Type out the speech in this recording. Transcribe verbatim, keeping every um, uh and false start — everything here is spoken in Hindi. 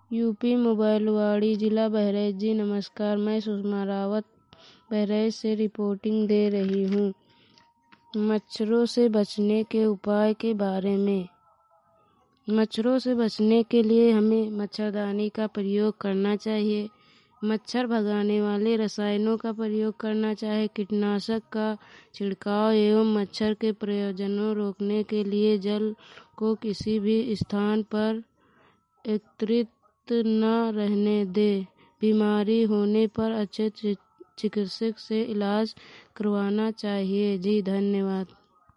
यूपी मोबाइलवाड़ी, जिला बहराइच। जी नमस्कार, मैं सुषमा रावत बहराइच से रिपोर्टिंग दे रही हूँ। मच्छरों से बचने के उपाय के बारे में। मच्छरों से बचने के लिए हमें मच्छरदानी का प्रयोग करना चाहिए। मच्छर भगाने वाले रसायनों का प्रयोग करना चाहिए। कीटनाशक का छिड़काव एवं मच्छर के प्रयोजनों रोकने के लिए जल को किसी भी स्थान पर एकत्रित न रहने दें। बीमारी होने पर अच्छे चिकित्सक से इलाज करवाना चाहिए। जी धन्यवाद।